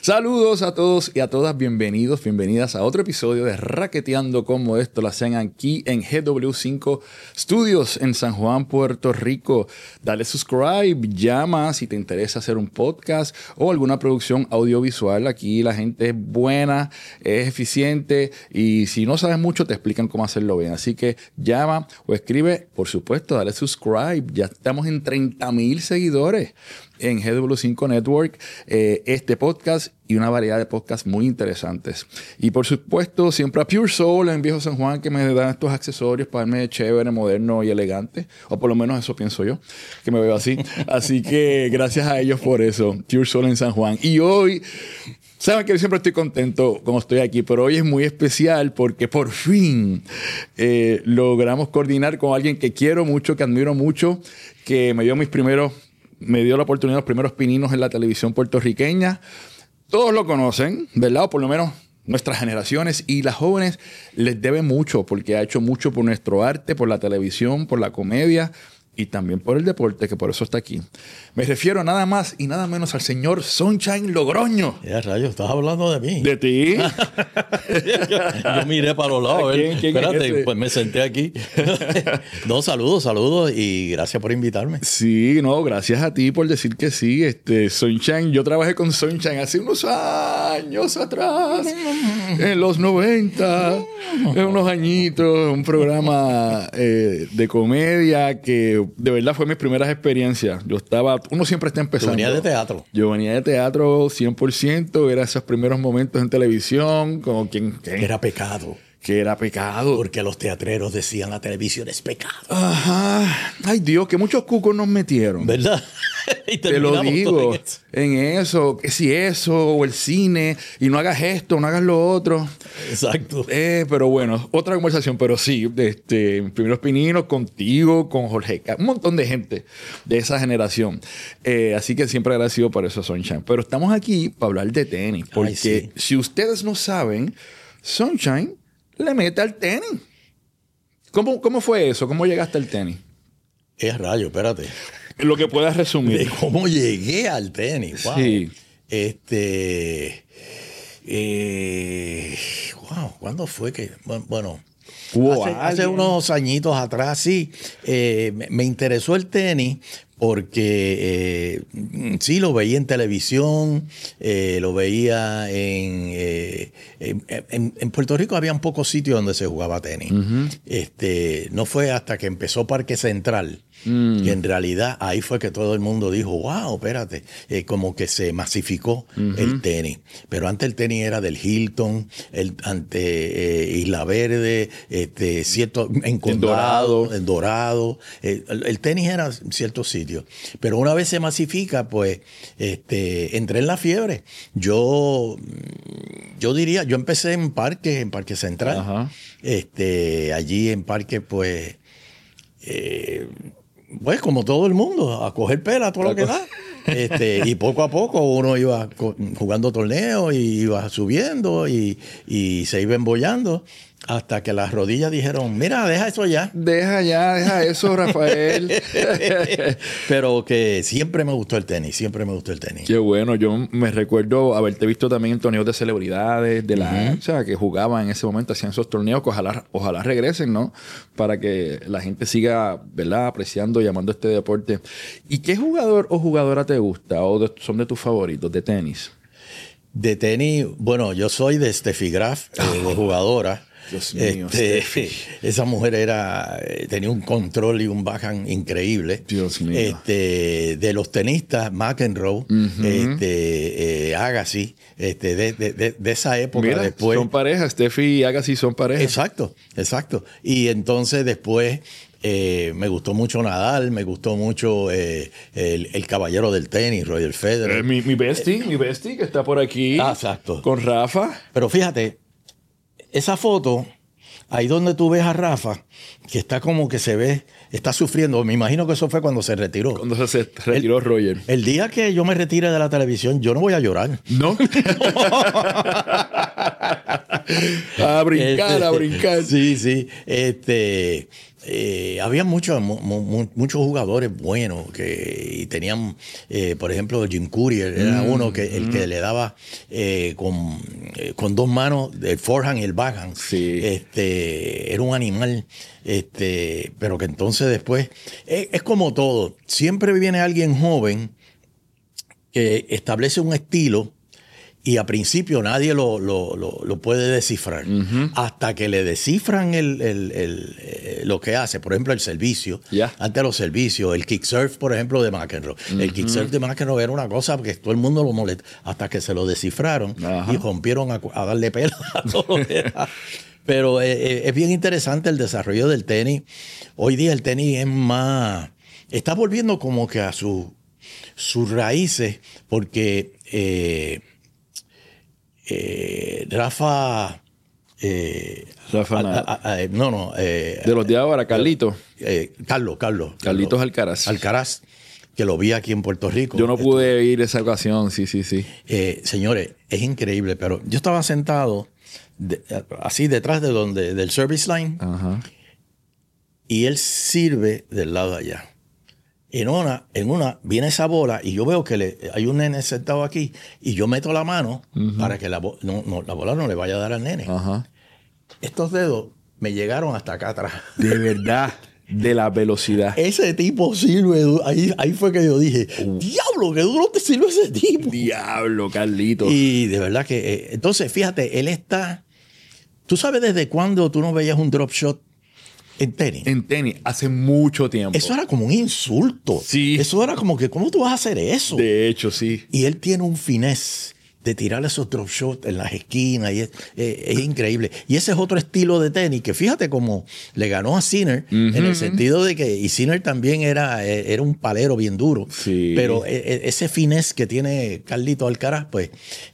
Saludos a todos y a todas, bienvenidas a otro episodio de Raqueteando como esto lo hacen aquí en GW5 Studios en San Juan, Puerto Rico. Dale subscribe, llama si te interesa hacer un podcast o alguna producción audiovisual. Aquí la gente es buena, es eficiente y si no sabes mucho te explican cómo hacerlo bien. Así que llama o escribe, por supuesto, dale subscribe. Ya estamos en 30,000 seguidores en GW5 Network, este podcast y una variedad de podcasts muy interesantes. Y por supuesto, siempre a Pure Soul en Viejo San Juan, que me dan estos accesorios para verme chévere, moderno y elegante. O por lo menos eso pienso yo, que me veo así. Así que gracias a ellos por eso. Pure Soul en San Juan. Y hoy, saben que yo siempre estoy contento como estoy aquí, pero hoy es muy especial porque por fin logramos coordinar con alguien que quiero mucho, que admiro mucho, que me dio la oportunidad de los primeros pininos en la televisión puertorriqueña. Todos lo conocen, ¿verdad? O por lo menos nuestras generaciones y las jóvenes les debe mucho porque ha hecho mucho por nuestro arte, por la televisión, por la comedia y también por el deporte, que por eso está aquí. Me refiero nada más y nada menos al señor Sunshine Logroño. Ya, rayos, estás hablando de mí. ¿De ti? Yo miré para los lados. ¿Quién Espérate, es ese? pues me senté aquí. No, saludos y gracias por invitarme. Sí, no, gracias a ti por decir que sí. Sunshine, yo trabajé con Sunshine hace unos años atrás, en los 90, en unos añitos, un programa de comedia que de verdad fue mis primeras experiencias. Uno siempre está empezando. ¿Tú venías de teatro? Yo venía de teatro 100%, era esos primeros momentos en televisión, como quien Era pecado. que era pecado. Porque los teatreros decían la televisión es pecado. Ajá. Ay, Dios, que muchos cucos nos metieron. ¿Verdad? Y Te lo terminamos digo, todo en eso, que si eso, o el cine, y no hagas esto, no hagas lo otro. Exacto. Pero bueno, otra conversación, pero sí, primeros pininos contigo, con Jorge, un montón de gente de esa generación. Así que siempre agradecido por eso, Sunshine. Pero estamos aquí para hablar de tenis, porque Ay, sí. si ustedes no saben, Sunshine le mete al tenis. ¿Cómo fue eso? ¿Cómo llegaste al tenis? Es rayo, espérate. Lo que puedas resumir. De cómo llegué al tenis. Wow. Sí. Wow, ¿cuándo fue que? Bueno, Hubo hace alguien. unos añitos atrás, sí, me interesó el tenis porque sí lo veía en televisión, lo veía en Puerto Rico había un pocos sitios donde se jugaba tenis. Uh-huh. No fue hasta que empezó Parque Central. Que en realidad ahí fue que todo el mundo dijo, wow, espérate, como que se masificó el tenis. Pero antes el tenis era del Hilton, ante Isla Verde, en Condado, en Dorado. El tenis era en ciertos sitios. Pero una vez se masifica, pues entré en la fiebre. Yo diría, yo empecé en Parque Central. Ajá. Allí en Parque, pues como todo el mundo, a coger pela todo lo que da. Y poco a poco uno iba jugando torneos y iba subiendo y se iba embollando hasta que las rodillas dijeron, mira, deja eso ya. Deja eso, Rafael. Pero que siempre me gustó el tenis. Qué bueno. Yo me recuerdo haberte visto también en torneos de celebridades, de la o sea, que jugaban en ese momento, hacían esos torneos que ojalá regresen, ¿no? Para que la gente siga, ¿verdad?, apreciando y amando este deporte. ¿Y qué jugador o jugadora te gusta o son de tus favoritos de tenis? De tenis, bueno, yo soy de Steffi Graf, de jugadora. Dios mío, esa mujer tenía un control y un backhand increíble. Dios mío. De los tenistas, McEnroe, Agassi, de esa época. Mira, después. son pareja, Steffi y Agassi son pareja. Exacto. Y entonces después me gustó mucho Nadal, me gustó mucho el caballero del tenis, Roger Federer. Mi bestie, que está por aquí. Exacto. Con Rafa. Pero fíjate, esa foto, ahí donde tú ves a Rafa, que está como que se ve, está sufriendo. Me imagino que eso fue cuando se retiró. Cuando se retiró Roger. El día que yo me retire de la televisión, yo no voy a llorar. ¿No? A brincar, a brincar. Sí, sí. Había muchos jugadores buenos y tenían, por ejemplo, Jim Courier era uno que el que le daba con dos manos el forehand y el backhand. Sí. Era un animal, pero que entonces después es como todo. Siempre viene alguien joven que establece un estilo. Y a principio nadie lo puede descifrar. Hasta que le descifran lo que hace. Por ejemplo, el servicio. Antes los servicios. El kick surf, por ejemplo, de McEnroe. El kick surf de McEnroe era una cosa que todo el mundo lo molesta. Hasta que se lo descifraron y rompieron a darle pela a todo. Pero es bien interesante el desarrollo del tenis. Hoy día el tenis es más... Está volviendo como que a sus raíces. Porque... Rafa de los de ahora, Carlitos. Carlitos Alcaraz, que lo vi aquí en Puerto Rico. Yo no pude ir esa ocasión, sí. Señores, es increíble, pero yo estaba sentado así detrás del service line. Ajá. Y él sirve del lado de allá. En una viene esa bola y yo veo que hay un nene sentado aquí y yo meto la mano para que la bola no le vaya a dar al nene. Ajá. Estos dedos me llegaron hasta acá atrás. De verdad, de la velocidad. Ese tipo sirve. Ahí fue que yo dije, diablo, qué duro te sirve ese tipo. Diablo, Carlito. Y de verdad que... entonces, fíjate, él está... ¿Tú sabes desde cuándo tú no veías un drop shot? En tenis, hace mucho tiempo. Eso era como un insulto. Sí. Eso era como que, ¿cómo tú vas a hacer eso? De hecho, sí. Y él tiene un finesse de tirar esos drop shots en las esquinas. Y es increíble. Y ese es otro estilo de tenis que fíjate cómo le ganó a Sinner en el sentido de que... Y Sinner también era un palero bien duro. Sí. Pero ese finesse que tiene Carlito Alcaraz, pues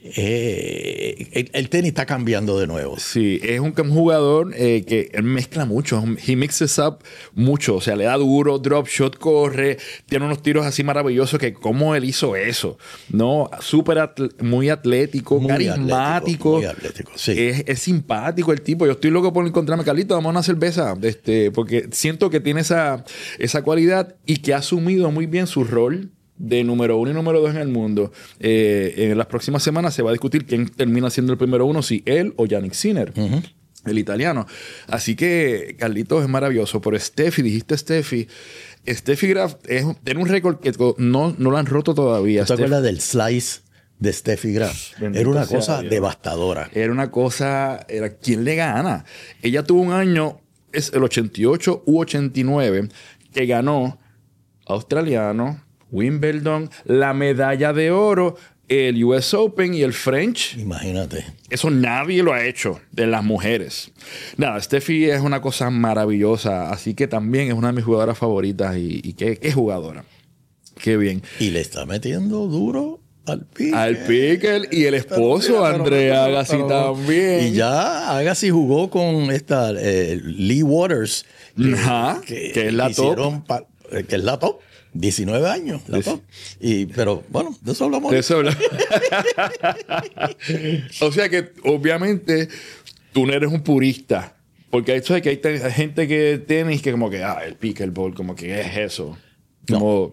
el tenis está cambiando de nuevo. Sí, es un jugador que él mezcla mucho. He mixes up mucho. O sea, le da duro, drop shot, corre. Tiene unos tiros así maravillosos que cómo él hizo eso. ¿No? Muy atlético, muy carismático. Muy atlético, sí. Es simpático el tipo. Yo estoy loco por encontrarme. Carlito, vamos a una cerveza. Porque siento que tiene esa cualidad y que ha asumido muy bien su rol de número 1 y número 2 en el mundo. En las próximas semanas se va a discutir quién termina siendo el primero 1, si él o Jannik Sinner. El italiano. Así que Carlitos es maravilloso. Pero dijiste Steffi Graf tiene un récord que no lo han roto todavía. ¿Te acuerdas del slice de Steffi Graf? Era una cosa devastadora. Era ¿quién le gana? Ella tuvo un año, es el 88 u 89, que ganó australiano, Wimbledon, la medalla de oro, el US Open y el French. Imagínate. Eso nadie lo ha hecho de las mujeres. Nada, Steffi es una cosa maravillosa, así que también es una de mis jugadoras favoritas y qué jugadora. Qué bien. Y le está metiendo duro al Piquel y el esposo Andrea Agassi también. Y ya Agassi jugó con esta Lee Waters, que es la top. Que es la top. 19 años, la top. Pero bueno, de eso hablamos. O sea que obviamente tú no eres un purista. Porque esto es que hay gente que tenis que como que, el pickleball, como que es eso. No.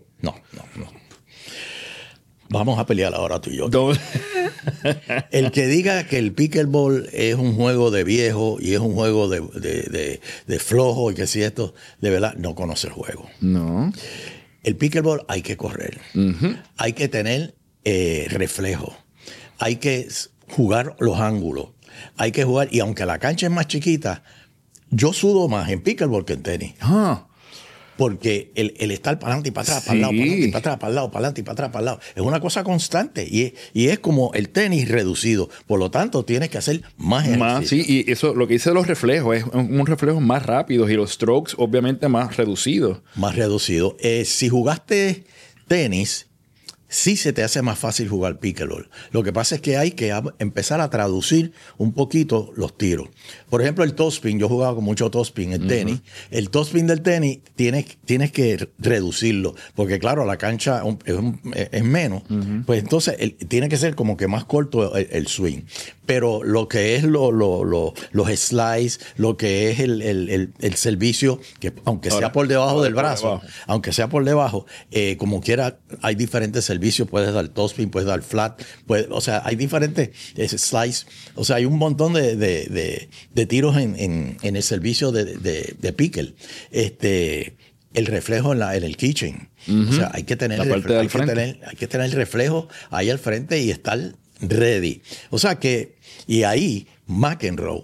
Vamos a pelear ahora tú y yo. No. El que diga que el pickleball es un juego de viejo y es un juego de flojo y que si esto, de verdad, no conoce el juego. No. El pickleball hay que correr. Hay que tener reflejo. Hay que jugar los ángulos. Hay que jugar, y aunque la cancha es más chiquita, yo sudo más en pickleball que en tenis. Porque el estar para adelante y para atrás, para el lado, para adelante y para atrás, para el lado, para adelante y para atrás, para el lado, es una cosa constante y es como el tenis reducido. Por lo tanto, tienes que hacer más ejercicio. Sí, y eso, lo que dice de los reflejos, es un reflejo más rápido y los strokes, obviamente, más reducidos. Más reducido. Si jugaste tenis, sí se te hace más fácil jugar pickleball. Lo que pasa es que hay que empezar a traducir un poquito los tiros. Por ejemplo, el topspin, yo jugaba con mucho topspin en tenis. El topspin del tenis tienes que reducirlo, porque claro, la cancha es menos. Pues entonces tiene que ser como que más corto el swing. pero lo que es los slides, lo que es el servicio, que aunque sea por debajo del brazo, aunque sea por debajo, como quiera, hay diferentes servicios. Puedes dar topspin, puedes dar flat, o sea, hay diferentes slides. O sea, hay un montón de tiros en el servicio de pickle. El reflejo en el kitchen. O sea, hay que tener el reflejo ahí al frente y estar ready. O sea que, y ahí McEnroe,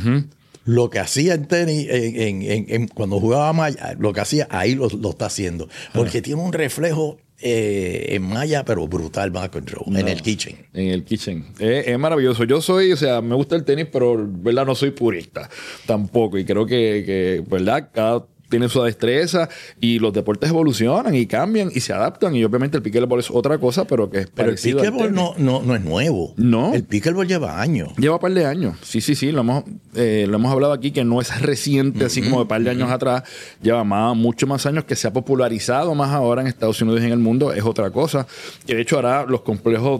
lo que hacía en tenis, cuando jugaba malla, lo que hacía ahí lo está haciendo. Porque tiene un reflejo en malla, pero brutal, McEnroe, en el kitchen. En el kitchen. Es maravilloso. Yo soy, o sea, me gusta el tenis, pero, ¿verdad? No soy purista tampoco. Y creo que ¿verdad? Cada tiene su destreza y los deportes evolucionan y cambian y se adaptan, y obviamente el pickleball es otra cosa, pero que es parecido. El pickleball no es nuevo. No. El pickleball lleva años. Lleva un par de años. Sí. Lo hemos hablado aquí, que no es reciente, así como de un par de años atrás. Lleva mucho más años, que se ha popularizado más ahora en Estados Unidos y en el mundo. Es otra cosa. Que de hecho ahora los complejos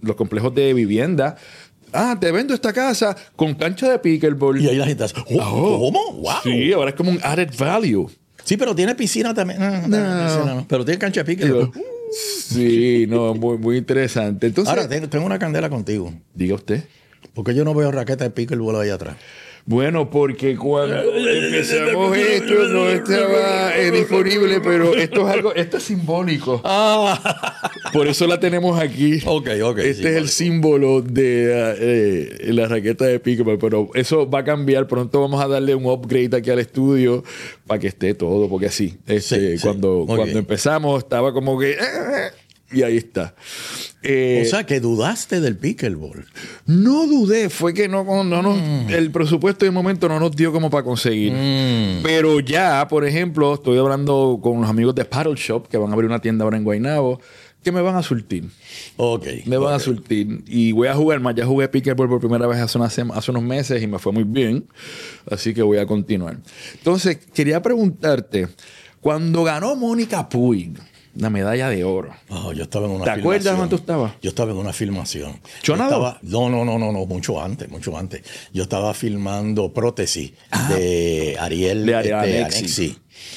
de vivienda, te vendo esta casa con cancha de pickleball. Y ahí la gente hace, ¿cómo? ¡Wow! Sí, ahora es como un added value. Sí, pero tiene piscina también. No. Pero tiene cancha de pickleball. Sí, muy, muy interesante. Entonces, ahora, tengo una candela contigo. Diga usted. Porque yo no veo raqueta de pickleball ahí atrás. Bueno, porque cuando empezamos esto no estaba disponible, pero esto es simbólico. Por eso la tenemos aquí. Ok. Este es el símbolo de la raqueta de pickleball, pero eso va a cambiar. Pronto vamos a darle un upgrade aquí al estudio para que esté todo, porque así, cuando empezamos estaba como que... y ahí está. O sea, que dudaste del pickleball. No dudé, fue que el presupuesto de momento no nos dio como para conseguir. Pero ya, por ejemplo, estoy hablando con los amigos de Paddle Shop, que van a abrir una tienda ahora en Guaynabo, que me van a surtir. Me van a surtir. Y voy a jugar más. Ya jugué pickleball por primera vez hace unos meses y me fue muy bien. Así que voy a continuar. Entonces, quería preguntarte, cuando ganó Mónica Puig la medalla de oro. Yo estaba en una filmación. ¿Te acuerdas dónde tú estabas? Yo estaba en una filmación. ¿Chonado? No, mucho antes. Yo estaba filmando Prótesis de Ariel Alexi.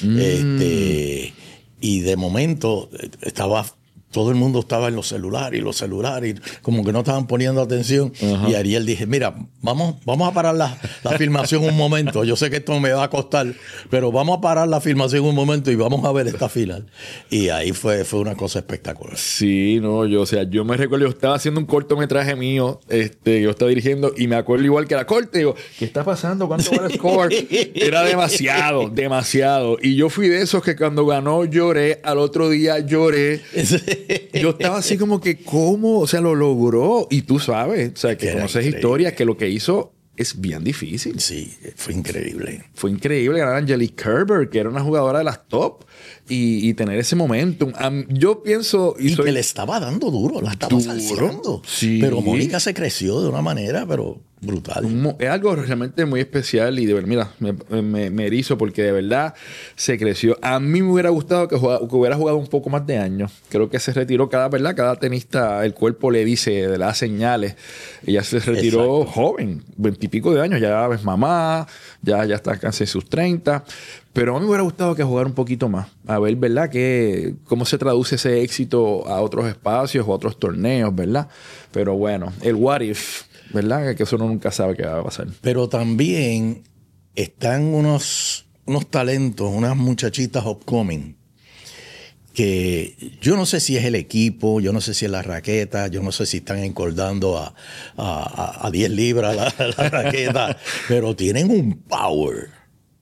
Y de momento todo el mundo estaba en los celulares, como que no estaban poniendo atención. Y Ariel dije, mira, vamos a parar la filmación un momento. Yo sé que esto me va a costar, pero vamos a parar la filmación un momento y vamos a ver esta final. Y ahí fue una cosa espectacular. Sí, yo me recuerdo, yo estaba haciendo un cortometraje mío, yo estaba dirigiendo y me acuerdo igual que la corte, digo, ¿qué está pasando? ¿Cuánto va el score? Era demasiado. Y yo fui de esos que cuando ganó lloré, al otro día lloré. Yo estaba así como que, ¿cómo? O sea, lo logró. Y tú sabes, o sea, que conoces historias, que lo que hizo es bien difícil. Sí, fue increíble. Fue increíble ganar a Angelique Kerber, que era una jugadora de las top, y tener ese momentum. Yo pienso... que le estaba dando duro, la estaba salseando. Sí. Pero Mónica se creció de una manera, pero brutal. Es algo realmente muy especial y de verdad, mira, me erizo porque de verdad se creció. A mí me hubiera gustado que hubiera jugado un poco más de años. Creo que se retiró cada tenista, el cuerpo le da señales. Ella se retiró joven, 20 y pico de años, ya es mamá, ya está casi en sus 30. Pero a mí me hubiera gustado que jugara un poquito más. A ver, ¿verdad? Cómo se traduce ese éxito a otros espacios o a otros torneos, ¿verdad? Pero bueno, el what if, ¿verdad? Que eso uno nunca sabe qué va a pasar. Pero también están unos talentos, unas muchachitas upcoming, que yo no sé si es el equipo, yo no sé si es la raqueta, yo no sé si están encordando a 10 libras la raqueta, pero tienen un power.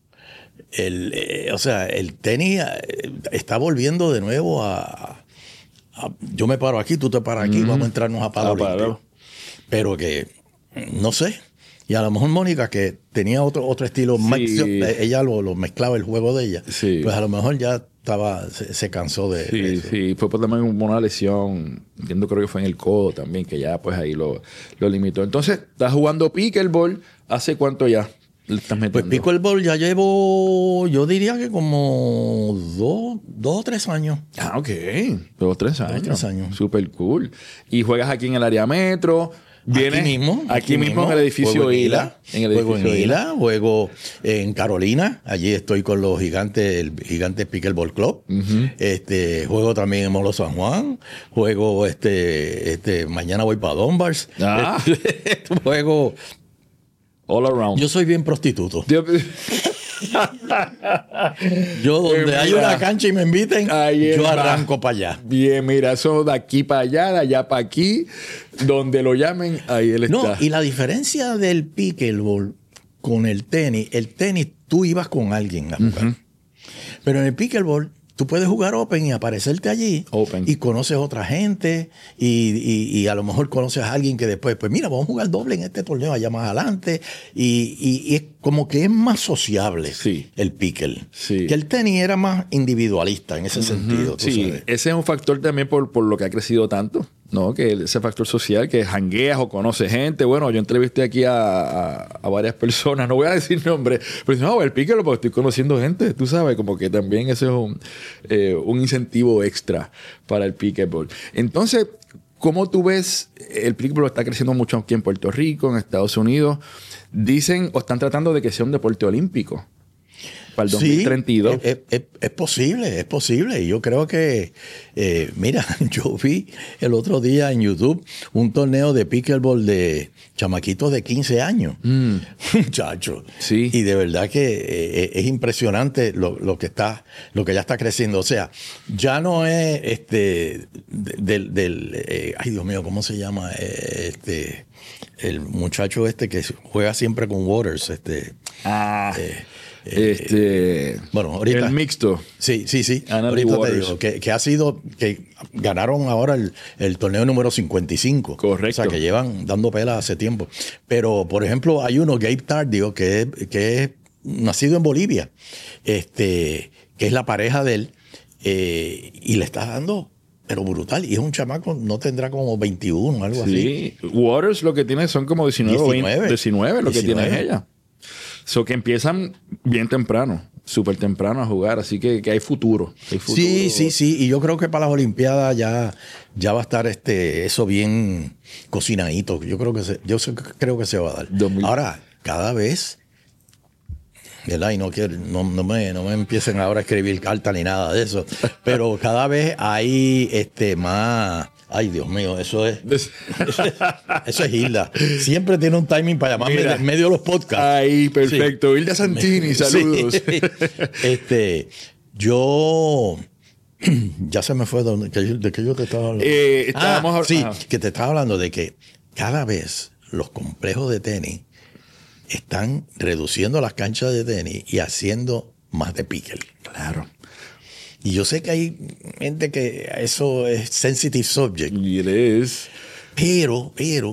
O sea, el tenis está volviendo de nuevo yo me paro aquí, tú te paras aquí, vamos a entrarnos a palo. Pero que, no sé. Y a lo mejor Mónica, que tenía otro estilo, ella lo mezclaba el juego de ella, pues a lo mejor ya se cansó de eso. Sí, fue también una lesión, entiendo, creo que fue en el codo también, que ya pues ahí lo limitó. Entonces, estás jugando pickleball, ¿hace cuánto ya le estás metiendo? Pues pickleball ya llevo, yo diría que como 2 o 3 años. Ok. 2 o 3 años. 2 o 3 años. Súper cool. ¿Y juegas aquí en el área metro? Viene aquí mismo en el edificio juego en Ila. Juego en Ila, juego en Carolina. Allí estoy con los gigantes, el Gigantes Pickleball Club. Juego también en Molo San Juan. Juego mañana voy para Donbars. Juego all around. Yo soy bien prostituto. Yo donde hay una cancha y me inviten, yo arranco para allá. Bien, mira, eso de aquí para allá, de allá para aquí, donde lo llamen, ahí él está. No, y la diferencia del pickleball con el tenis tú ibas con alguien a jugar. Pero en el pickleball tú puedes jugar open y aparecerte allí y conoces a otra gente y a lo mejor conoces a alguien que después, pues mira, vamos a jugar doble en este torneo allá más adelante y es como que es más sociable el pickle. Sí. Que el tenis era más individualista en ese sentido. Sí, sabes. Ese es un factor también por lo que ha crecido tanto, ¿no? Que ese factor social, que jangueas o conoces gente. Bueno, yo entrevisté aquí a varias personas, no voy a decir nombres, pero no, el pickle porque estoy conociendo gente, tú sabes, como que también ese es un incentivo extra para el pickleball. Entonces, ¿cómo tú ves? El pickleball está creciendo mucho aquí en Puerto Rico, en Estados Unidos. Dicen o están tratando de que sea un deporte olímpico para el 2032. Sí, es posible. Y yo creo que, mira, yo vi el otro día en YouTube un torneo de pickleball de chamaquitos de 15 años. Muchachos. Sí. Y de verdad que es impresionante lo que ya está creciendo. O sea, ya no es ay Dios mío, ¿cómo se llama? El muchacho que juega siempre con Waters. Bueno, ahorita. El mixto. Sí. Ahorita te digo que ha sido, que ganaron ahora el torneo número 55. Correcto. O sea, que llevan dando pela hace tiempo. Pero, por ejemplo, hay uno, Gabe Tardio, que es nacido en Bolivia, que es la pareja de él, y le está dando, pero brutal. Y es un chamaco, no tendrá como 21, algo así. Sí. Waters lo que tiene son como 19 o 20. 19 lo que tiene es ella. So que empiezan bien temprano, súper temprano a jugar, así que hay futuro. Sí. Y yo creo que para las Olimpiadas ya va a estar eso bien cocinadito. Yo creo que se va a dar. Ahora, cada vez, ¿verdad? Y no me empiecen ahora a escribir cartas ni nada de eso, pero cada vez hay más. Ay, Dios mío, eso es Hilda. Siempre tiene un timing para llamarme en medio de los podcasts. Ahí, perfecto. Sí. Hilda Santini, saludos. Sí. Yo... Ya se me fue de que yo te estaba hablando. Que te estaba hablando de que cada vez los complejos de tenis están reduciendo las canchas de tenis y haciendo más de pickle. Claro. Y yo sé que hay gente que eso es sensitive subject. Y es. Pero,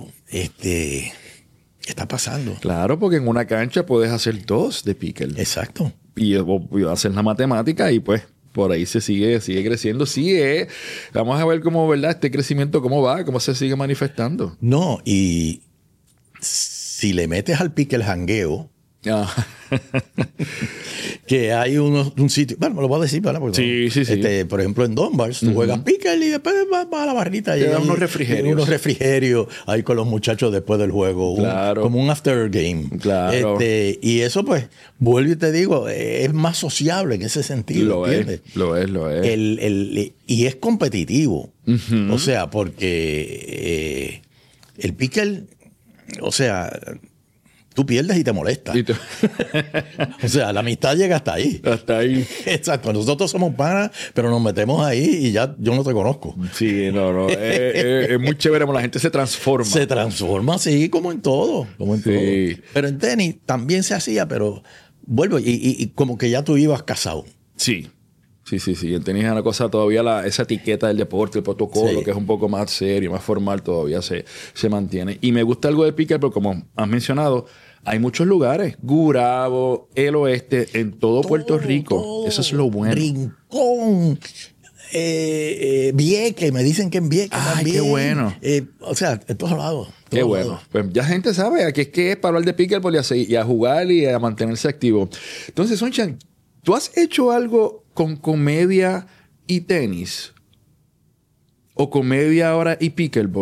está pasando. Claro, porque en una cancha puedes hacer 2 de pickle. Exacto. Y hacer la matemática y pues por ahí se sigue creciendo. Sí, vamos a ver cómo, ¿verdad? Este crecimiento, cómo va, cómo se sigue manifestando. No, y si le metes al pickle jangueo, que hay un sitio, bueno, me lo voy a decir, ¿verdad? Porque sí. Por ejemplo, en Donbars, tú juegas pickle y después vas a la barrita y unos refrigerios ahí con los muchachos después del juego. Claro. Como un after game. Claro. Y eso, pues, vuelvo y te digo, es más sociable en ese sentido. Lo es. Y es competitivo. O sea, porque el pickle, o sea, tú pierdes y te molesta. O sea, la amistad llega hasta ahí. Hasta ahí. Exacto. Nosotros somos panas, pero nos metemos ahí y ya yo no te conozco. Sí, no. Es muy chévere como la gente se transforma. Se transforma, sí, como en todo. Sí. Pero en tenis también se hacía, pero vuelvo y como que ya tú ibas casado. Sí. En tenis es una cosa todavía, esa etiqueta del deporte, el protocolo, que es un poco más serio, más formal, todavía se mantiene. Y me gusta algo del pickle, pero como has mencionado, hay muchos lugares. Gurabo, el oeste, en todo Puerto Rico. Eso es lo bueno. Rincón. Vieques, me dicen que en Vieques también. Qué bueno. O sea, en todos lados. Qué bueno. Pues ya gente sabe que es para hablar de pickleball y a jugar y a mantenerse activo. Entonces, Sonchan, ¿tú has hecho algo con comedia y tenis? ¿O comedia ahora y pickleball?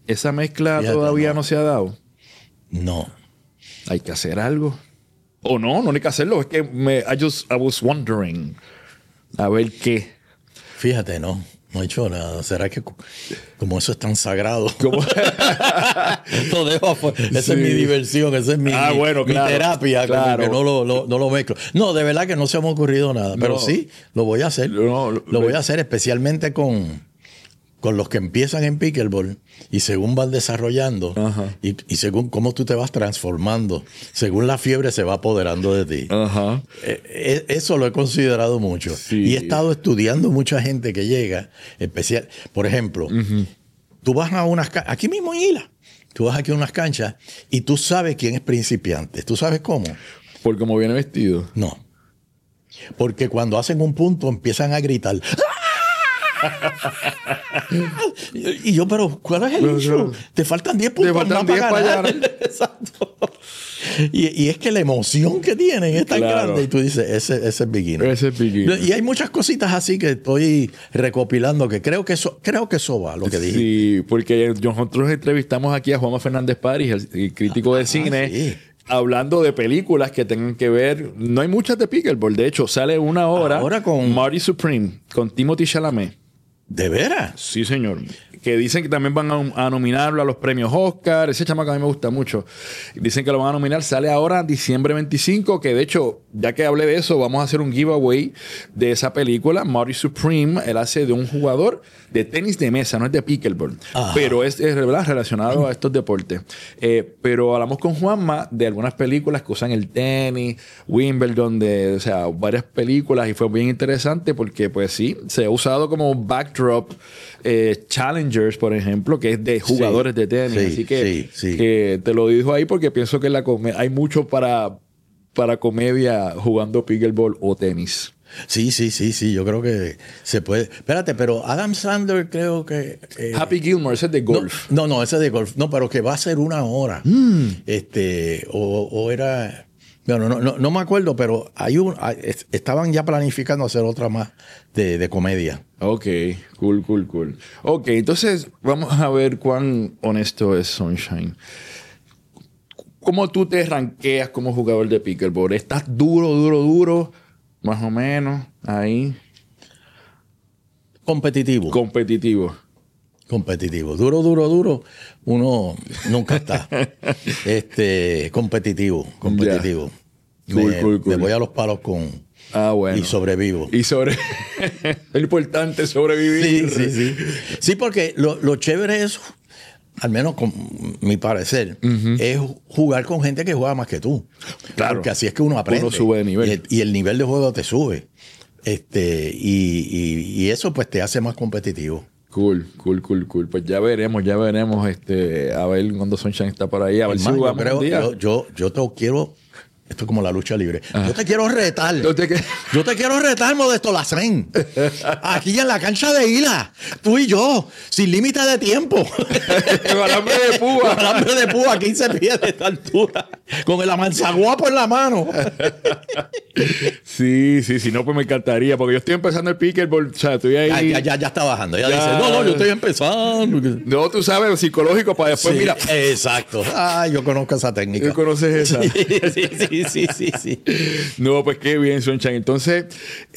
Esa mezcla Fíjate, todavía no. no se ha dado. No. Hay que hacer algo. O no hay que hacerlo. Es que I was wondering. A ver qué. Fíjate, no he hecho nada. ¿Será que como eso es tan sagrado? ¿Cómo? Lo dejo afuera. Esa Sí. es mi diversión, esa es mi Claro, terapia, como claro. que no lo mezclo. No, de verdad que no se me ha ocurrido nada, pero No. sí, lo voy a hacer. No, lo voy a hacer especialmente con los que empiezan en pickleball y según van desarrollando Ajá. y según cómo tú te vas transformando, según la fiebre se va apoderando de ti. Ajá. Eso lo he considerado mucho. Sí. Y he estado estudiando mucha gente que llega, especial. Por ejemplo, tú vas a unas canchas, aquí mismo en Isla, tú vas aquí a unas canchas y tú sabes quién es principiante. ¿Tú sabes cómo? Por cómo viene vestido. No. Porque cuando hacen un punto empiezan a gritar. Y yo, pero ¿cuál es el issue? Te faltan 10 puntos faltan más 10 para para ganar. ganar. Exacto. Y es que la emoción que tienen es tan Claro. grande y tú dices, ese es beginner. Ese es beginner. Y hay muchas cositas así que estoy recopilando que creo que eso va, lo que dije. Sí, porque nosotros entrevistamos aquí a Juanma Fernández París, el crítico de cine, sí. hablando de películas que tengan que ver. No hay muchas de pickleball. De hecho, sale una Ahora con- Marty Supreme, con Timothée Chalamet. ¿De veras? Sí, señor. Que dicen que también van a nominarlo a los premios Oscar. Ese chamaco a mí me gusta mucho. Dicen que lo van a nominar. Sale ahora diciembre 25, que de hecho, ya que hablé de eso, vamos a hacer un giveaway de esa película. Marty Supreme, él hace de un jugador de tenis de mesa, no es de pickleball. Ajá. Pero es ¿verdad? Relacionado a estos deportes. Pero hablamos con Juanma de algunas películas que usan el tenis, Wimbledon, o sea, varias películas, y fue bien interesante porque, pues sí, se ha usado como backdrop Challengers, por ejemplo, que es de jugadores de tenis. sí, Así que, sí. que te lo dijo ahí porque pienso que hay mucho para comedia jugando pickleball o tenis. Sí. Yo creo que se puede. Espérate, pero Adam Sandler creo que. Happy Gilmore, ese es de golf. No, ese es de golf. No, pero que va a ser 1 hora. O era. Bueno, no me acuerdo, pero estaban ya planificando hacer otra más de comedia. Ok, cool. Ok, entonces vamos a ver cuán honesto es Sunshine. ¿Cómo tú te ranqueas como jugador de pickleball? ¿Estás duro? Más o menos, ahí. Competitivo. Competitivo. Duro. Uno nunca está. Competitivo. Cool. Me voy a los palos con. Ah, bueno. Y sobrevivo. Es importante sobrevivir. Sí. Sí, porque lo chévere es, al menos con mi parecer, es jugar con gente que juega más que tú. Claro. Porque así es que uno aprende. Uno sube de nivel. Y el nivel de juego te sube. Y eso pues te hace más competitivo. Cool. Pues ya veremos, a ver cuando Sunshine está por ahí, a ver si Hermano, jugamos un día. yo te quiero. Esto es como la lucha libre. Yo te quiero retar. Yo te que- Yo te quiero retar, Modesto Lacén. Aquí en la cancha de Isla. Tú y yo. Sin límite de tiempo. El alambre de Con púa. alambre de púa, 15 pies de esta altura. Con el amanzaguapo en la mano. Sí, no, pues me encantaría, porque yo estoy empezando el pickleball, o sea, estoy ahí. Ya está bajando. Ya Ya. dice, no, yo estoy empezando. No, tú sabes, lo psicológico para después, Sí, mira, exacto. Yo conozco esa técnica. ¿tú conoces esa? Sí. No, pues qué bien, Sunshine. Entonces,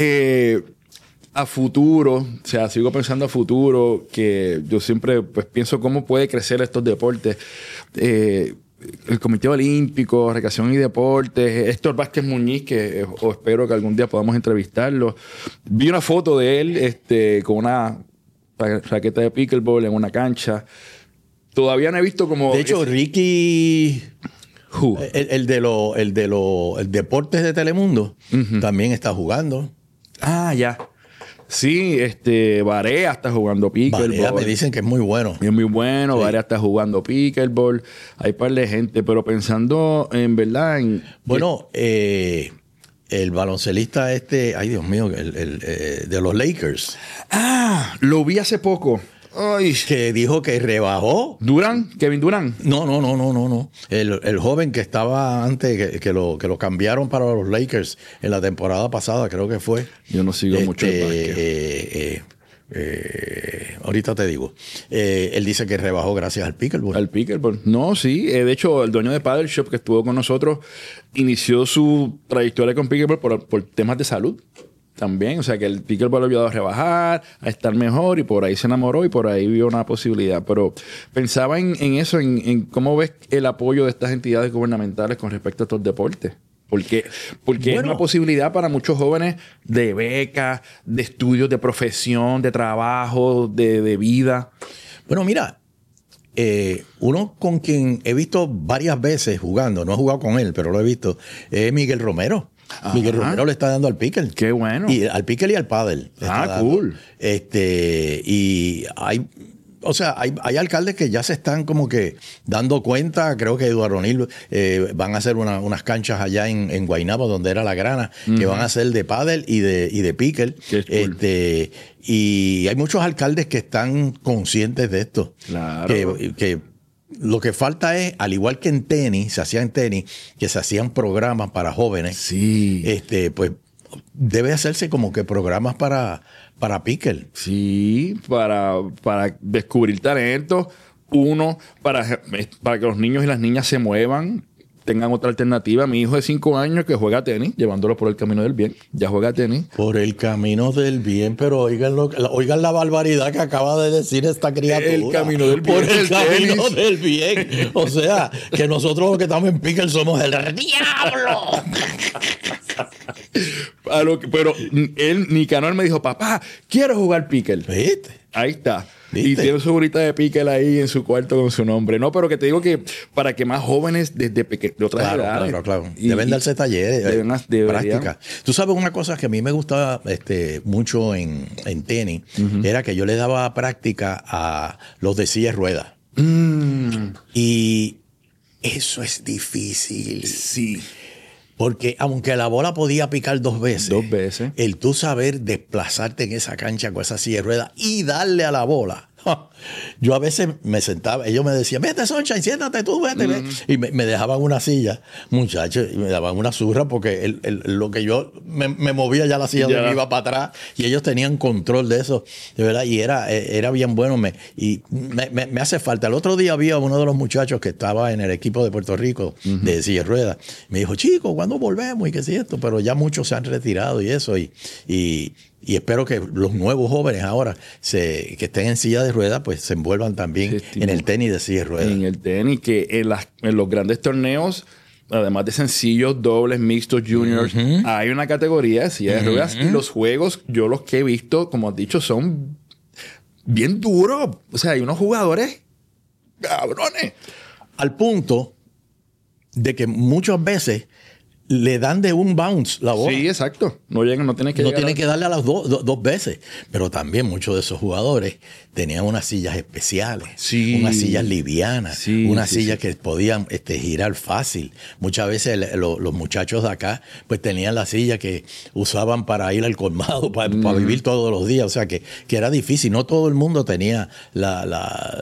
a futuro, o sea, sigo pensando a futuro, que yo siempre pues pienso cómo puede crecer estos deportes. El Comité Olímpico, Recreación y Deportes, Héctor Vázquez Muñiz, que espero que algún día podamos entrevistarlo. Vi una foto de él con una raqueta de pickleball en una cancha. Todavía no he visto como... De hecho, Ricky... Who? El deportes de Telemundo también está jugando. Ah, ya. Sí, Barea está jugando pickleball. Barea me dicen que es muy bueno. Es muy bueno, Sí. Barea está jugando pickleball. Hay par de gente, pero pensando en verdad en... Bueno, el baloncelista ay Dios mío, de los Lakers, Lo vi hace poco. Ay. que dijo que rebajó. Kevin Durant. No. El joven que estaba antes, que lo cambiaron para los Lakers en la temporada pasada, creo que fue. Yo no sigo mucho el básquet. ahorita te digo. Él dice que rebajó gracias al pickleball. Al pickleball. No, sí. De hecho, el dueño de Paddle Shop que estuvo con nosotros inició su trayectoria con pickleball por temas de salud también. O sea, que el pickleball lo ayudó a rebajar, a estar mejor, y por ahí se enamoró y por ahí vio una posibilidad. Pero pensaba en eso, en cómo ves el apoyo de estas entidades gubernamentales con respecto a estos deportes. Porque es una posibilidad para muchos jóvenes de becas, de estudios, de profesión, de trabajo, de vida. Bueno, mira, uno con quien he visto varias veces jugando, no he jugado con él, pero lo he visto, es Miguel Romero. Ajá. Miguel Romero le está dando al pickle. Qué bueno. Y al pickle y al paddle. Cool. Y hay alcaldes que ya se están como que dando cuenta. Creo que Eduardo O'Neill van a hacer unas canchas allá en Guaynabo, donde era la grana, que van a hacer de paddle y de pickle. Cool. Y hay muchos alcaldes que están conscientes de esto. Claro. Que lo que falta es, al igual que en tenis, que se hacían programas para jóvenes. Sí. Pues debe hacerse como que programas para pickle. Sí, para descubrir talentos. Uno, para que los niños y las niñas se muevan, tengan otra alternativa. Mi hijo de 5 años que juega tenis, llevándolo por el camino del bien, ya juega tenis. Por el camino del bien, pero oigan la barbaridad que acaba de decir esta criatura. El camino del bien. Por el camino del bien. O sea, que nosotros los que estamos en pickle somos el diablo. Pero Nicanor me dijo, papá, quiero jugar pickle. ¿Viste? Ahí está. ¿Viste? Y tiene su bolita de pickle ahí en su cuarto con su nombre. No, pero que te digo que para que más jóvenes desde pequeños, de otras edades. Claro. Deben darse talleres, práctica. Tú sabes una cosa que a mí me gustaba mucho en tenis, era que yo le daba práctica a los de silla de ruedas. Y eso es difícil. Sí. Porque aunque la bola podía picar 2 veces. 2 veces. El tú saber desplazarte en esa cancha con esa silla de ruedas y darle a la bola. Yo a veces me sentaba, ellos me decían, vete, Sunshine, siéntate tú, vete. Y me dejaban una silla, muchachos, y me daban una zurra porque lo que yo me movía ya la silla de mí iba para atrás y ellos tenían control de eso, de verdad, y era bien bueno. Me hace falta. El otro día había uno de los muchachos que estaba en el equipo de Puerto Rico de silla de ruedas. Me dijo, chico, ¿cuándo volvemos? Y qué es esto, pero ya muchos se han retirado y eso, y espero que los nuevos jóvenes ahora que estén en silla de ruedas, pues se envuelvan también en el tenis de silla de ruedas. En el tenis, que en los grandes torneos, además de sencillos, dobles, mixtos, juniors, hay una categoría de silla de ruedas. Y los juegos, yo los que he visto, como has dicho, son bien duros. O sea, hay unos jugadores cabrones. Al punto de que muchas veces le dan de un bounce la bola. Sí, exacto. No tienen que darle a las 2 veces. Pero también muchos de esos jugadores tenían unas sillas especiales. Sí. Unas sillas livianas. Sí, unas sillas que podían girar fácil. Muchas veces los muchachos de acá pues tenían la silla que usaban para ir al colmado, para vivir todos los días. O sea que era difícil. No todo el mundo tenía la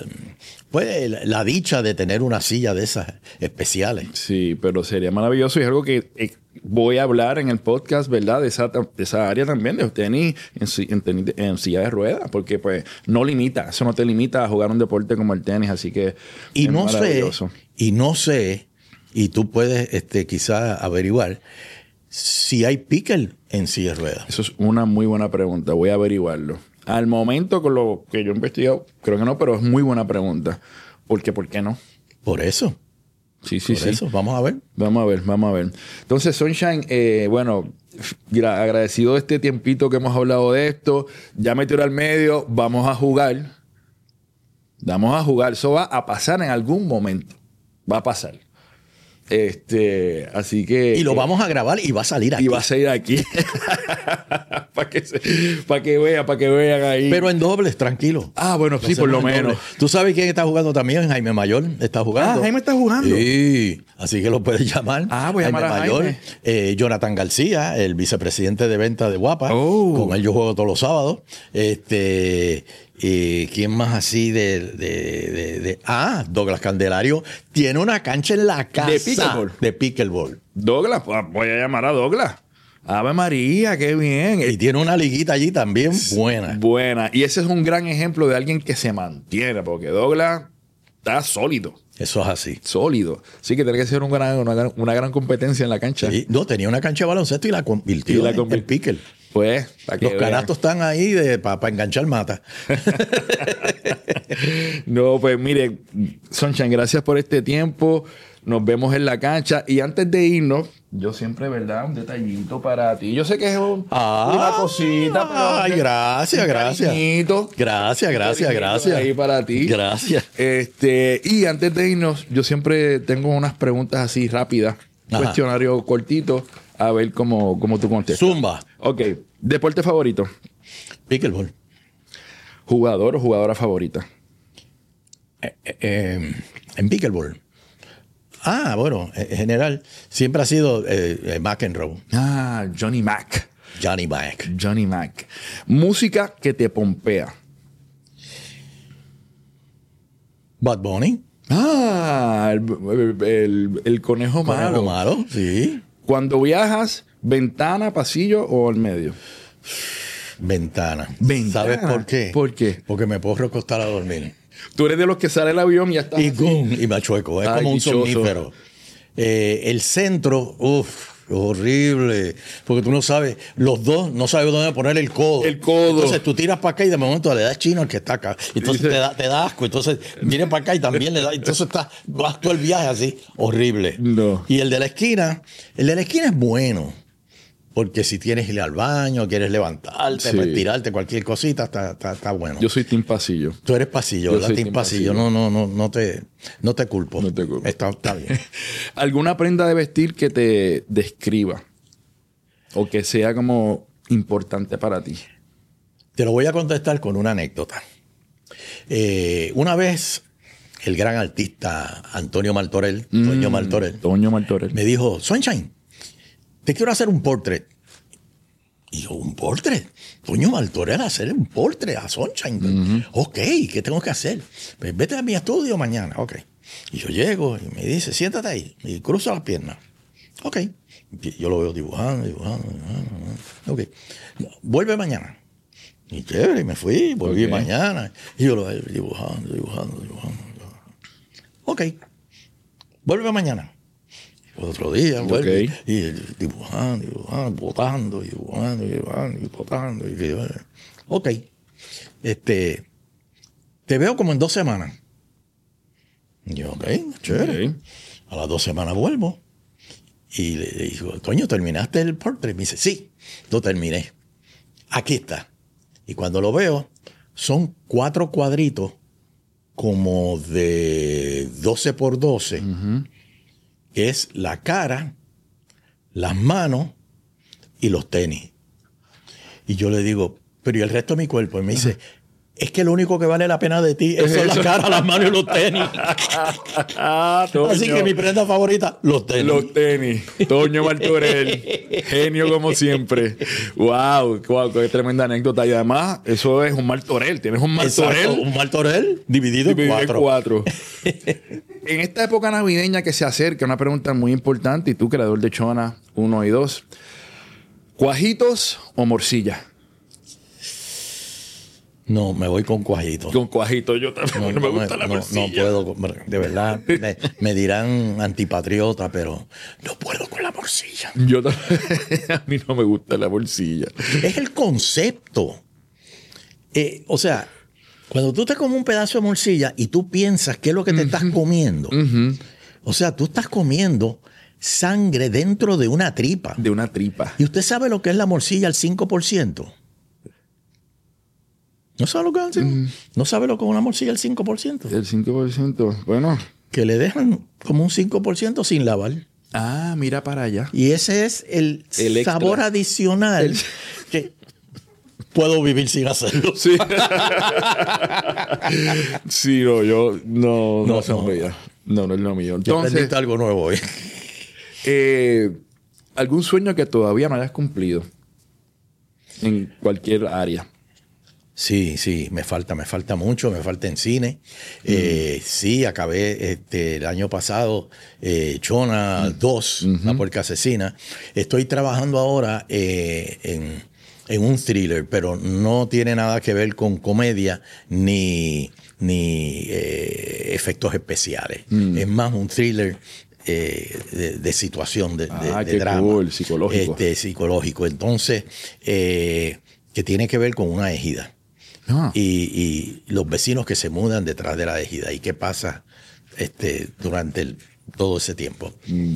dicha de tener una silla de esas especiales. Sí, pero sería maravilloso y es algo que voy a hablar en el podcast, ¿verdad? De esa área también, de tenis en silla de ruedas, porque pues eso no te limita a jugar un deporte como el tenis, así que y no sé, y tú puedes quizás averiguar si hay pickle en silla de ruedas. Eso es una muy buena pregunta, voy a averiguarlo. Al momento, con lo que yo he investigado, creo que no, pero es muy buena pregunta. Porque, ¿por qué no? Por eso. Sí. Eso, vamos a ver. Vamos a ver. Entonces, Sunshine, agradecido de este tiempito que hemos hablado de esto. Ya metió al medio, vamos a jugar. Eso va a pasar en algún momento. Va a pasar. Así que... Y lo vamos a grabar y va a salir aquí. Y va a salir aquí. para que vean ahí. Pero en dobles, tranquilo. Bueno, sí, por lo menos. ¿Tú sabes quién está jugando también? Jaime Mayor está jugando. Jaime está jugando. Sí, así que lo puedes llamar. Voy a llamar a Jaime. Jonathan García, el vicepresidente de venta de Guapa. Con él yo juego todos los sábados. ¿Quién más así Douglas Candelario tiene una cancha en la casa de pickleball. De pickleball. Douglas, voy a llamar a Douglas. Ave María, qué bien. Y tiene una liguita allí también buena. Buena. Y ese es un gran ejemplo de alguien que se mantiene, porque Douglas está sólido. Eso es así. Sólido. Sí que tiene que ser una gran competencia en la cancha. Sí. No, tenía una cancha de baloncesto y la convirtió en pickle. Pues, los canastos están ahí para enganchar mata. No, pues mire, Sunshine, gracias por este tiempo. Nos vemos en la cancha. Y antes de irnos, yo siempre, ¿verdad? Un detallito para ti. Yo sé que es una cosita, pero... Ay, gracias. Gracias. Ahí para ti. Gracias. Y antes de irnos, yo siempre tengo unas preguntas así rápidas. Ajá. Cuestionario cortito. A ver cómo tú contestas. Zumba. Ok. ¿Deporte favorito? Pickleball. ¿Jugador o jugadora favorita? En pickleball. Bueno, en general, siempre ha sido McEnroe. Johnny Mac. Johnny Mac. Johnny Mac. Música que te pompea. Bad Bunny. El conejo malo. Conejo malo, sí. Cuando viajas, ¿ventana, pasillo o al medio? Ventana. ¿Ventana? ¿Sabes por qué? ¿Por qué? Porque me puedo recostar a dormir. Tú eres de los que sale el avión y ya está. Y me achueco. Es como un dichoso. somnífero. El centro, horrible. Porque tú no sabes, los dos no sabes dónde poner el codo. El codo. Entonces tú tiras para acá y de momento le das chino al que está acá. Entonces te da asco. Entonces viene para acá y también le da. Entonces vas todo el viaje así. Horrible. No. Y el de la esquina es bueno. Porque si tienes que ir al baño, quieres levantarte, Sí. estirarte, cualquier cosita, está bueno. Yo soy team pasillo. Tú eres pasillo, Yo ¿verdad? soy Team team pasillo. pasillo. No te culpo. No te culpo. Está bien. ¿Alguna prenda de vestir que te describa? O que sea como importante para ti. Te lo voy a contestar con una anécdota. Una vez, el gran artista Antonio Martorell, Toño Martorell, me dijo, Sunshine, te quiero hacer un portrait. Y yo, ¿un portrait? Toño Martorell, hacer un portrait a Sunshine. Ok, ¿qué tengo que hacer? Pues vete a mi estudio mañana. Ok. Y yo llego y me dice, siéntate ahí. Y cruza las piernas. Ok. Y yo lo veo dibujando. Ok. Vuelve mañana. Y chévere, me fui, volví mañana. Y yo lo veo dibujando. Ok. Vuelve mañana. Otro día, vuelve. Y dibujando, botando. Ok. Te veo como en 2 semanas. Y yo, ok, chévere. Okay. A las 2 semanas vuelvo. Y le digo, Toño, ¿terminaste el portrait? Me dice, sí, lo terminé. Aquí está. Y cuando lo veo, son 4 cuadritos como de 12 por 12. Que es la cara, las manos y los tenis. Y yo le digo, pero ¿y el resto de mi cuerpo? Y me dice, es que lo único que vale la pena de ti son la cara, las manos y los tenis. Así que mi prenda favorita, los tenis. Los tenis. Toño Martorell. Genio como siempre. Wow, qué tremenda anécdota. Y además, eso es un Martorell. Tienes un Martorell. Exacto, un Martorell dividido en 4. En esta época navideña que se acerca, una pregunta muy importante, y tú, creador de Chona 1 y 2. ¿Cuajitos o morcilla? No, me voy con cuajitos. Con cuajitos yo también. No me gusta la morcilla. No puedo, de verdad. Me dirán antipatriota, pero no puedo con la morcilla. Yo también. A mí no me gusta la morcilla. Es el concepto. O sea, cuando tú te comes un pedazo de morcilla y tú piensas qué es lo que te estás comiendo, o sea, tú estás comiendo sangre dentro de una tripa. De una tripa. ¿Y usted sabe lo que es la morcilla al 5%? ¿No sabe lo que es? ¿No sabe lo que es una morcilla al 5%? El 5%. Bueno. Que le dejan como un 5% sin lavar. Mira para allá. Y ese es el sabor extra adicional que puedo vivir sin hacerlo. Sí. Sí, yo no sonreía. No es lo mío. Entonces, aprendiste algo nuevo hoy. ¿Algún sueño que todavía no hayas cumplido? En cualquier área. Sí, me falta mucho, me falta en cine. Sí, acabé el año pasado Chona 2, La Puerca Asesina. Estoy trabajando ahora en un thriller, pero no tiene nada que ver con comedia ni efectos especiales. Es más un thriller de situación, de drama. Cool, psicológico. Psicológico. Entonces, que tiene que ver con una ejida. Y los vecinos que se mudan detrás de la ejida. ¿Y qué pasa durante todo ese tiempo?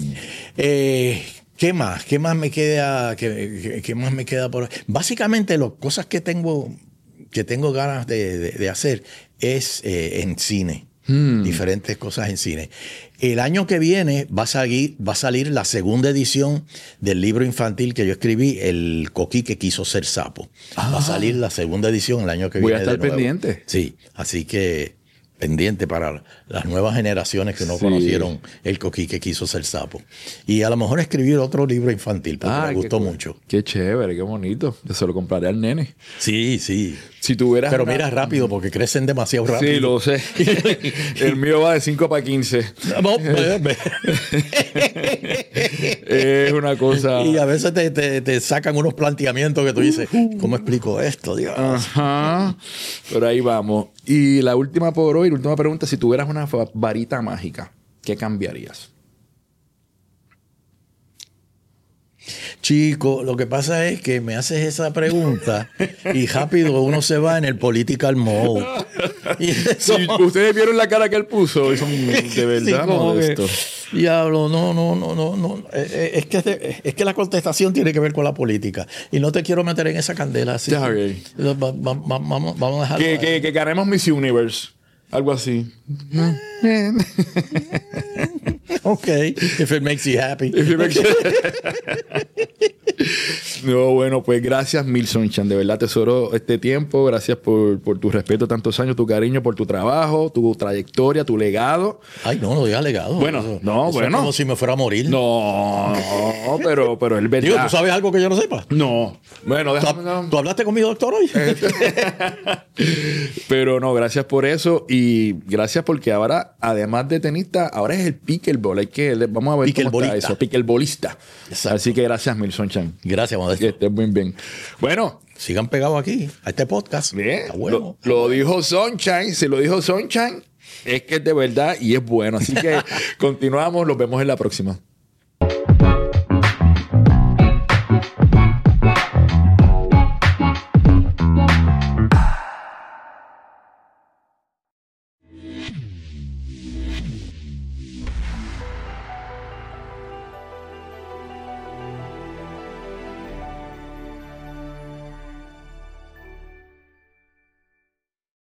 ¿Qué más? ¿Qué más me queda? ¿Qué más me queda por? Básicamente, las cosas que tengo ganas de hacer es en cine. Diferentes cosas en cine. El año que viene va a salir la segunda edición del libro infantil que yo escribí, El Coquí que quiso ser sapo. Va a salir la segunda edición el año que viene. Voy a estar pendiente. Sí, así que pendiente para las nuevas generaciones que no conocieron El Coquí que quiso ser sapo. Y a lo mejor escribir otro libro infantil, porque me gustó mucho. Qué chévere, qué bonito. Yo se lo compraré al nene. Sí. Si tuvieras Pero mira rápido, porque crecen demasiado rápido. Sí, lo sé. El mío va de 5 para 15. Es una cosa... Y a veces te sacan unos planteamientos que tú dices, ¿cómo explico esto? Dios. Ajá. Pero ahí vamos. Y la última por hoy, la última pregunta, si tuvieras una varita mágica, ¿qué cambiarías? Chico, lo que pasa es que me haces esa pregunta y rápido uno se va en el political mode. Y eso, si ustedes vieron la cara que él puso, y son de verdad modesto. Diablo, no. Es que la contestación tiene que ver con la política. Y no te quiero meter en esa candela. Así. Okay. Vamos a dejarlo. Que ganemos Miss Universe. Algo así. Ok, if it makes you happy. No, bueno, pues gracias, Milson Chan. De verdad, tesoro este tiempo. Gracias por tu respeto tantos años, tu cariño, por tu trabajo, tu trayectoria, tu legado. Ay, no digas legado. Bueno, eso bueno. Es como si me fuera a morir. No, pero es verdad. Digo, ¿tú sabes algo que yo no sepa? No. Bueno, déjame... ¿Tú hablaste con mi doctor hoy? Pero no, gracias por eso. Y gracias porque ahora, además de tenista, ahora es el pickleball. Vamos a ver cómo está eso. Pickleballista. Exacto. Así que gracias, Milson Chan. Gracias, Modesto. Que estés muy bien. Bueno. Sigan pegados aquí, a este podcast. Bien. Está bueno. Lo dijo Sunshine. Se lo dijo Sunshine. Es que es de verdad y es bueno. Así que continuamos. Los vemos en la próxima.